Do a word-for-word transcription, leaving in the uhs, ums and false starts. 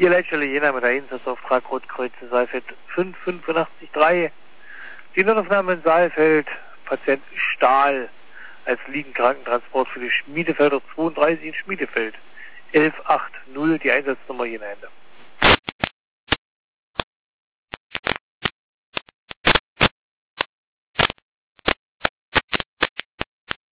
Ihr Leitstelle Jena mit der Einsatzauftrag Rotkreuz Saalfeld fünf fünf acht drei. Die Notaufnahme in Saalfeld, Patient Stahl als Liegenkrankentransport für die Schmiedefelder zweiunddreißig in Schmiedefeld. elf achtzig, die Einsatznummer Jena Ende.